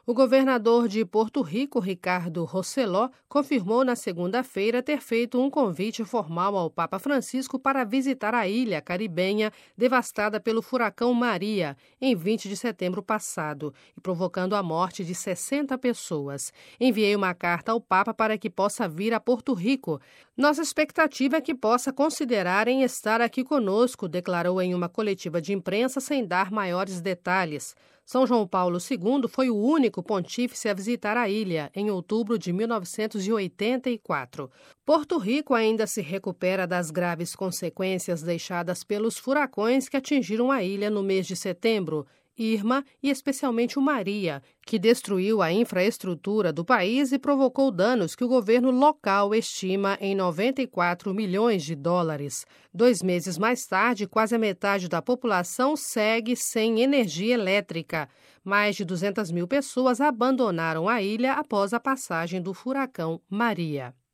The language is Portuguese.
O governador de Porto Rico, Ricardo Rossello, confirmou na segunda-feira ter feito um convite formal ao Papa Francisco para visitar a ilha caribenha devastada pelo furacão Maria, em 20 de setembro passado, e provocando a morte de 60 pessoas. Enviei uma carta ao Papa para que possa vir a Porto Rico. Nossa expectativa é que possa considerar em estar aqui conosco, declarou em uma coletiva de imprensa sem dar maiores detalhes. São João Paulo II foi o único pontífice a visitar a ilha em outubro de 1984. Porto Rico ainda se recupera das graves consequências deixadas pelos furacões que atingiram a ilha no mês de setembro, Irma e especialmente o Maria, que destruiu a infraestrutura do país e provocou danos que o governo local estima em 94 milhões de dólares. 2 meses mais tarde, quase a metade da população segue sem energia elétrica. Mais de 200 mil pessoas abandonaram a ilha após a passagem do furacão Maria.